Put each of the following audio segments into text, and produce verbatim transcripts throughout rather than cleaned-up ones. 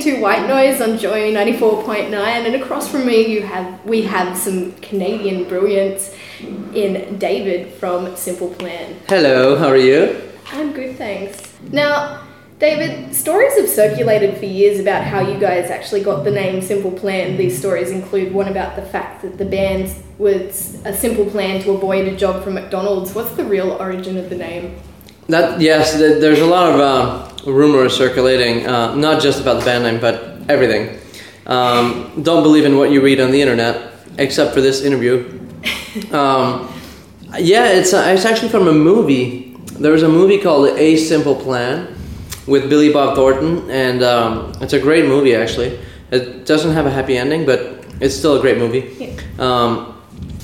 to White Noise on Joy ninety-four point nine, and across from me you have we have some Canadian brilliance in David from Simple Plan. Hello, how are you? I'm good, thanks. Now, David, stories have circulated for years about how you guys actually got the name Simple Plan. These stories include one about the fact that the band was a simple plan to avoid a job from McDonald's. What's the real origin of the name? That yes, th- there's a lot of uh, rumors circulating, uh, not just about the band name, but everything. Um, don't believe in what you read on the internet, except for this interview. Um, yeah, it's uh, it's actually from a movie. There was a movie called A Simple Plan with Billy Bob Thornton, and um, it's a great movie actually. It doesn't have a happy ending, but it's still a great movie. Yeah. Um,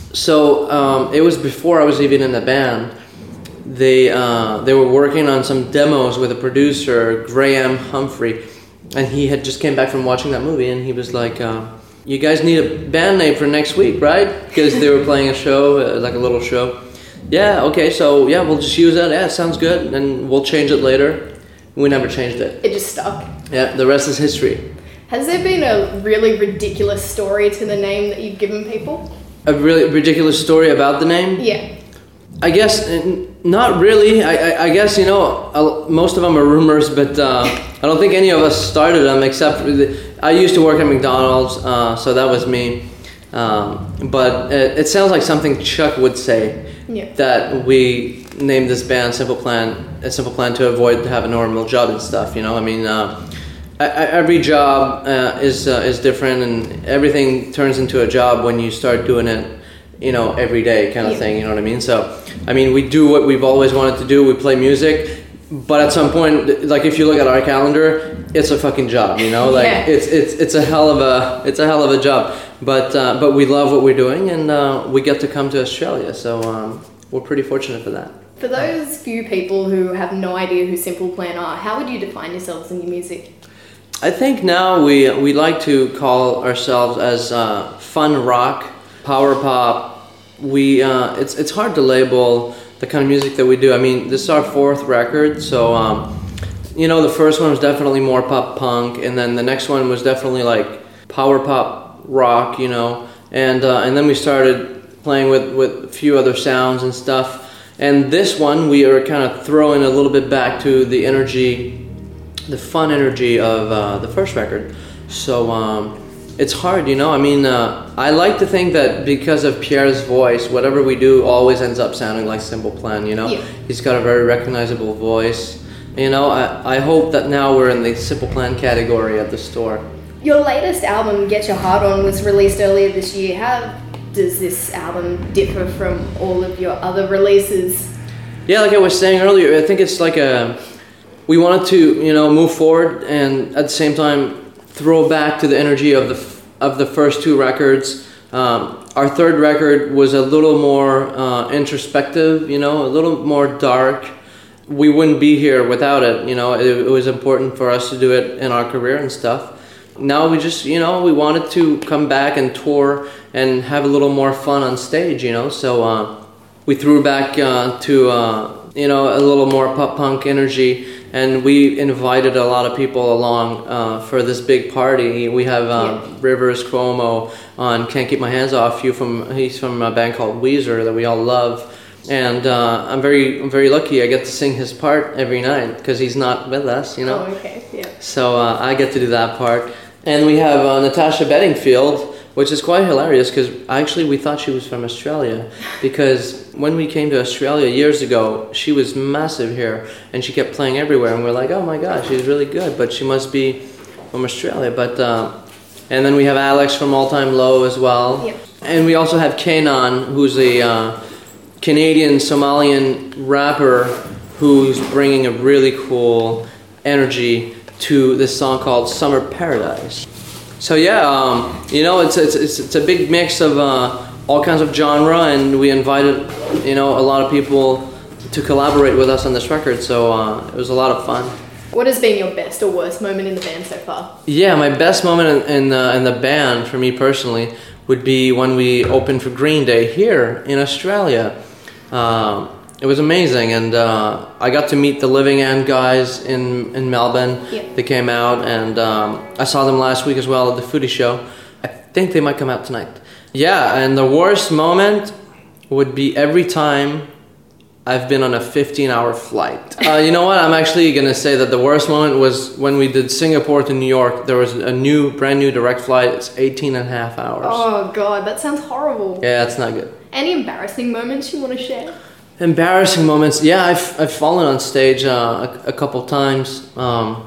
so um, it was before I was even in the band. They uh, they were working on some demos with a producer, Graham Humphrey, and he had just came back from watching that movie, and he was like, uh, "You guys need a band name for next week, right?" Because they were playing a show, uh, like a little show. Yeah, okay, so yeah, we'll just use that. Yeah, sounds good, and we'll change it later. We never changed it. It just stuck. Yeah, the rest is history. Has there been a really ridiculous story to the name that you've given people? A really ridiculous story about the name? Yeah. I guess, n- not really. I, I, I guess, you know, uh, most of them are rumors, but uh, I don't think any of us started them except for the, I used to work at McDonald's, uh, so that was me. Um, but it, it sounds like something Chuck would say, yeah. that we named this band Simple Plan, a Simple Plan to avoid to have a normal job and stuff, you know? I mean, uh, I, I, every job uh, is uh, is different, and everything turns into a job when you start doing it, you know, every day kind of yeah. thing, you know what I mean? So, I mean, we do what we've always wanted to do, we play music, but at some point, like if you look at our calendar, it's a fucking job, you know? Like yeah. it's it's it's a hell of a it's a hell of a job. But uh, but we love what we're doing, and uh, we get to come to Australia, so um, we're pretty fortunate for that. For those few people who have no idea who Simple Plan are, how would you define yourselves in your music? I think now we we like to call ourselves as uh, fun rock, power pop. We uh, it's it's hard to label the kind of music that we do. I mean, this is our fourth record, so um, you know, the first one was definitely more pop punk, and then the next one was definitely like power pop rock, you know, and uh, and then we started playing with with a few other sounds and stuff. And this one, we are kind of throwing a little bit back to the energy, the fun energy of uh, the first record. So um, it's hard, you know. I mean, uh, I like to think that because of Pierre's voice, whatever we do always ends up sounding like Simple Plan, you know. Yeah. He's got a very recognizable voice. You know, I, I hope that now we're in the Simple Plan category at the store. Your latest album, Get Your Heart On, was released earlier this year. How does this album differ from all of your other releases? Yeah, like I was saying earlier, I think it's like a... We wanted to, you know, move forward and at the same time throw back to the energy of the of the first two records. Um, our third record was a little more uh, introspective, you know, a little more dark. We wouldn't be here without it, you know. It, it was important for us to do it in our career and stuff. Now we just, you know, we wanted to come back and tour and have a little more fun on stage, you know. So uh, we threw back uh, to, uh, you know, a little more pop punk energy, and we invited a lot of people along uh, for this big party. We have um, yeah. Rivers Cuomo on Can't Keep My Hands Off You from he's from a band called Weezer that we all love. And uh, I'm very, I'm very lucky. I get to sing his part every night because he's not with us, you know. Oh, okay, yeah. So uh, I get to do that part. And we have uh, Natasha Bedingfield, which is quite hilarious because actually we thought she was from Australia, because when we came to Australia years ago, she was massive here and she kept playing everywhere, and we're like, oh my god, she's really good, but she must be from Australia. But uh, and then we have Alex from All Time Low as well. Yep. And we also have Kanan, who's a uh, Canadian Somalian rapper who's bringing a really cool energy to this song called Summer Paradise. So yeah, um, you know, it's, it's it's it's a big mix of uh, all kinds of genre, and we invited, you know, a lot of people to collaborate with us on this record. So uh, it was a lot of fun. What has been your best or worst moment in the band so far? Yeah, my best moment in in, uh, in the band for me personally would be when we opened for Green Day here in Australia. Um, it was amazing, and uh, I got to meet the Living End guys in in Melbourne. Yeah. They came out, and um, I saw them last week as well at the Foodie Show. I think they might come out tonight. Yeah, and the worst moment would be every time I've been on a fifteen hour flight. Uh, you know what? I'm actually going to say that the worst moment was when we did Singapore to New York. There was a new, brand new direct flight. It's eighteen and a half hours. Oh God, that sounds horrible. Yeah, it's not good. Any embarrassing moments you want to share? Embarrassing moments. Yeah, I've, I've fallen on stage uh, a, a couple times. Um,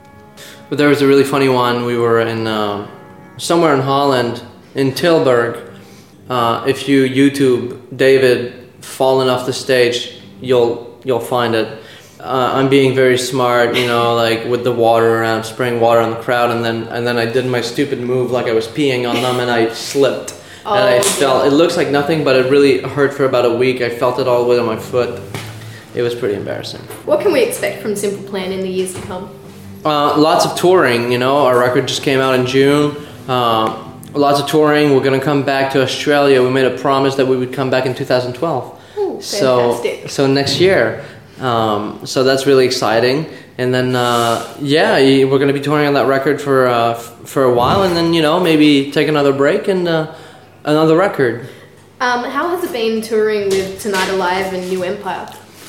but there was a really funny one. We were in uh, somewhere in Holland, in Tilburg. Uh, if you YouTube David falling off the stage, you'll you'll find it. Uh, I'm being very smart, you know, like with the water around, spraying water on the crowd, and then and then I did my stupid move, like I was peeing on them, and I slipped, oh, and I yeah. felt. It looks like nothing, but it really hurt for about a week. I felt it all the way on my foot. It was pretty embarrassing. What can we expect from Simple Plan in the years to come? Uh, lots of touring, you know. Our record just came out in June. Uh, lots of touring. We're gonna come back to Australia. We made a promise that we would come back in two thousand twelve. Ooh, So, fantastic. so next year, um, so that's really exciting. And then, uh, yeah, y- we're going to be touring on that record for uh, f- for a while, and then you know maybe take another break and uh, another record. Um, how has it been touring with Tonight Alive and New Empire?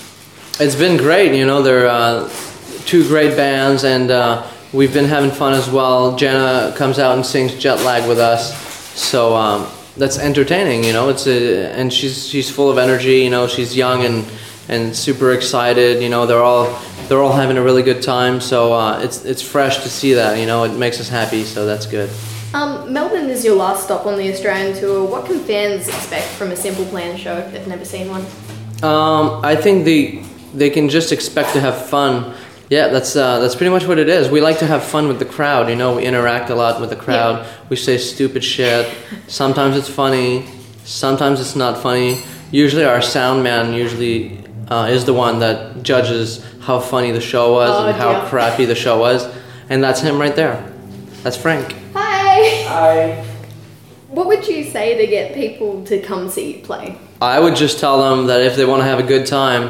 It's been great. You know, they're uh, two great bands, and uh, we've been having fun as well. Jenna comes out and sings Jet Lag with us, so. Um, That's entertaining, you know. It's a, and she's she's full of energy, you know. She's young and and super excited, you know. They're all they're all having a really good time. So uh, it's it's fresh to see that, you know. It makes us happy, so that's good. Um, Melbourne is your last stop on the Australian tour. What can fans expect from a Simple Plan show if they've never seen one? Um, I think they they can just expect to have fun. Yeah, that's uh, that's pretty much what it is. We like to have fun with the crowd, you know. We interact a lot with the crowd. Yeah. We say stupid shit. Sometimes it's funny. Sometimes it's not funny. Usually our sound man usually uh, is the one that judges how funny the show was Oh, and how dear. crappy the show was. And that's him right there. That's Frank. Hi! Hi. What would you say to get people to come see you play? I would just tell them that if they want to have a good time,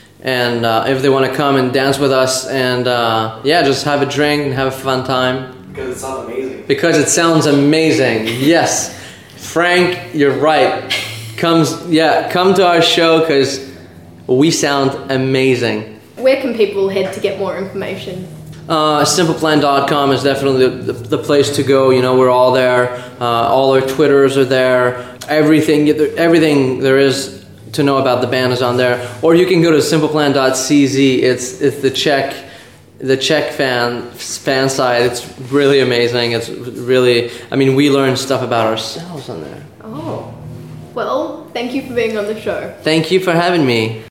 and uh, if they want to come and dance with us, and uh, yeah, just have a drink and have a fun time. Because it sounds amazing. Because it sounds amazing. Yes, Frank, you're right. Comes, yeah, come to our show because we sound amazing. Where can people head to get more information? Uh, simple plan dot com is definitely the, the, the place to go. You know, we're all there. Uh, all our Twitters are there. Everything, everything there is to know about the band is on there. Or you can go to simple plan dot c z. It's it's the Czech the Czech fan fan side. It's really amazing. It's really, I mean, we learn stuff about ourselves on there. Oh. Well, thank you for being on the show. Thank you for having me.